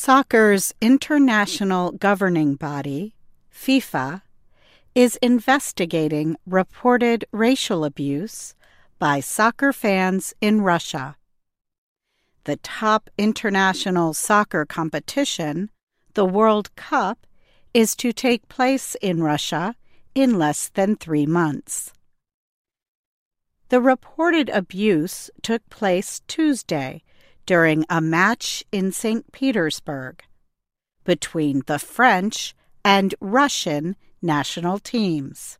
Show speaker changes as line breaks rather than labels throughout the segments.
Soccer's international governing body, FIFA, is investigating reported racial abuse by soccer fans in Russia. The top international soccer competition, the World Cup, is to take place in Russia in less than 3 months. The reported abuse took place Tuesday during a match in St. Petersburg between the French and Russian national teams.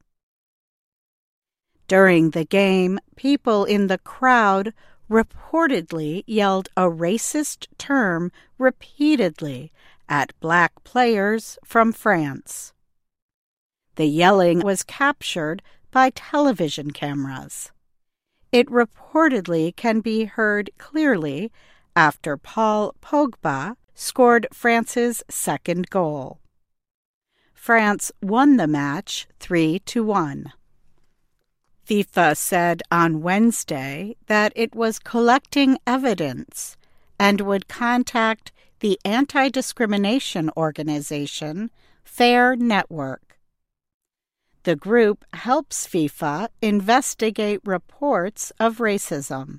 During the game, people in the crowd reportedly yelled a racist term repeatedly at black players from France. The yelling was captured by television cameras. It reportedly can be heard clearly after Paul Pogba scored France's second goal. France won the match 3-1. FIFA said on Wednesday that it was collecting evidence and would contact the anti-discrimination organization Fair Network. The group helps FIFA investigate reports of racism.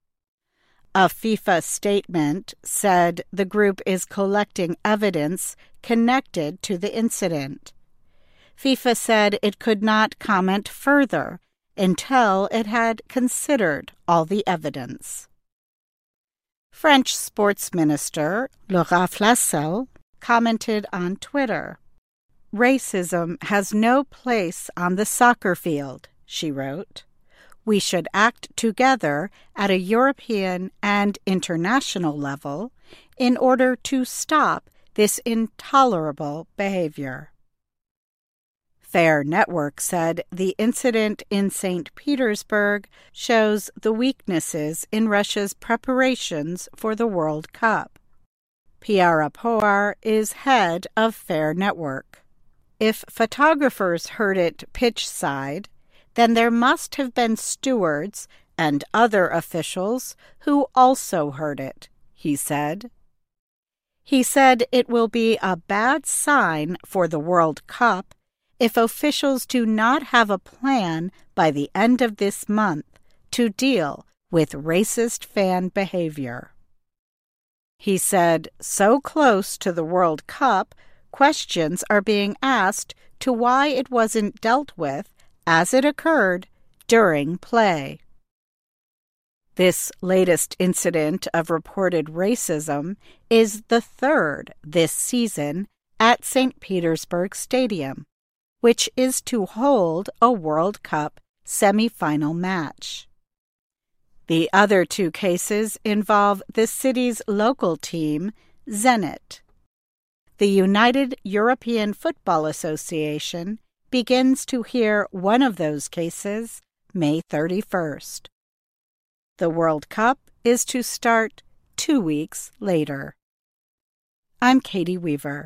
A FIFA statement said the group is collecting evidence connected to the incident. FIFA said it could not comment further until it had considered all the evidence. French Sports Minister Laura Flessel commented on Twitter, "Racism has no place on the soccer field," she wrote. "We should act together at a European and international level in order to stop this intolerable behavior." Fair Network said the incident in St. Petersburg shows the weaknesses in Russia's preparations for the World Cup. Piara Poar is head of Fair Network. If photographers heard it pitch side, then there must have been stewards and other officials who also heard it, he said. He said it will be a bad sign for the World Cup if officials do not have a plan by the end of this month to deal with racist fan behavior. He said, so close to the World Cup, questions are being asked to why it wasn't dealt with as it occurred during play. This latest incident of reported racism is the third this season at St. Petersburg Stadium, which is to hold a World Cup semifinal match. The other 2 cases involve the city's local team, Zenit. The United European Football Association begins to hear one of those cases May 31st. The World Cup is to start 2 weeks later. I'm Katie Weaver.